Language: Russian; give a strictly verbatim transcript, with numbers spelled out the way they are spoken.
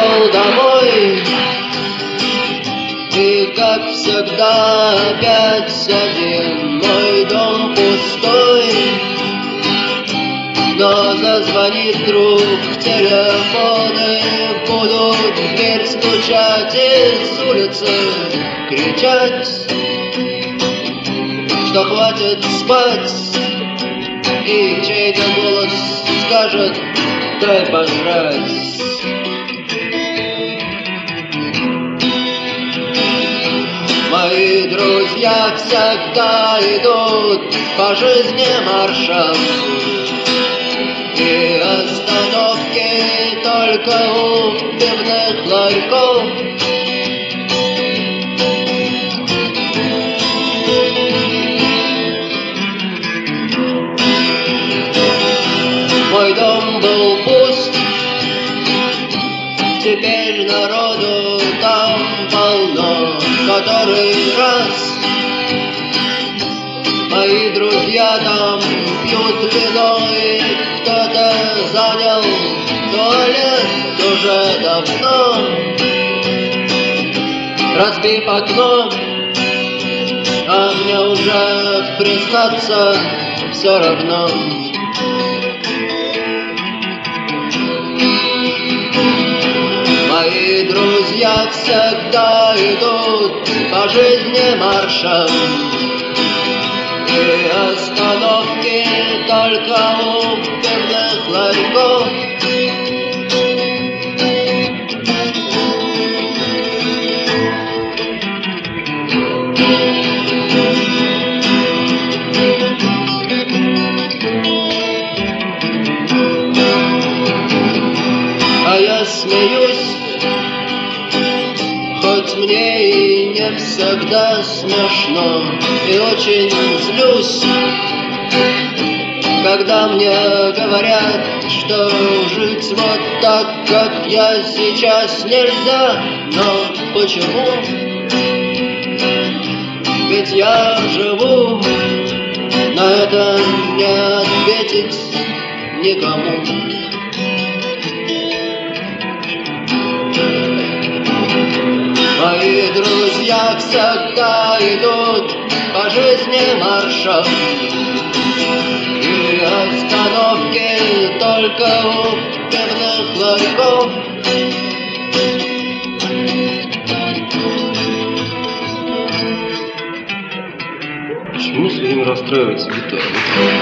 пришел домой, и, как всегда, опять один. Мой дом пустой, но зазвонит вдруг телефон, и будут в дверь стучать и с улицы кричать, что хватит спать, и чей-то голос скажет: дай пожрать. Мои друзья всегда идут по жизни маршем, и остановки только у пивных ларьков. Мой дом был пуст, теперь народу там полно. Который раз мои друзья там пьют вино, и кто-то занял туалет уже давно. Разбив окно, а мне уже признаться все равно. Мои друзья всегда идут по жизни маршем, и остановки только у пивных ларьков. А я смеюсь, хоть мне и не всегда смешно, и очень злюсь, когда мне говорят, что жить вот так, как я сейчас, нельзя. Но почему? Ведь я живу, на это не ответить никому. Мои друзья всегда идут по жизни маршем, и остановки только у пивных ларьков. Почему все время расстраивается гитара?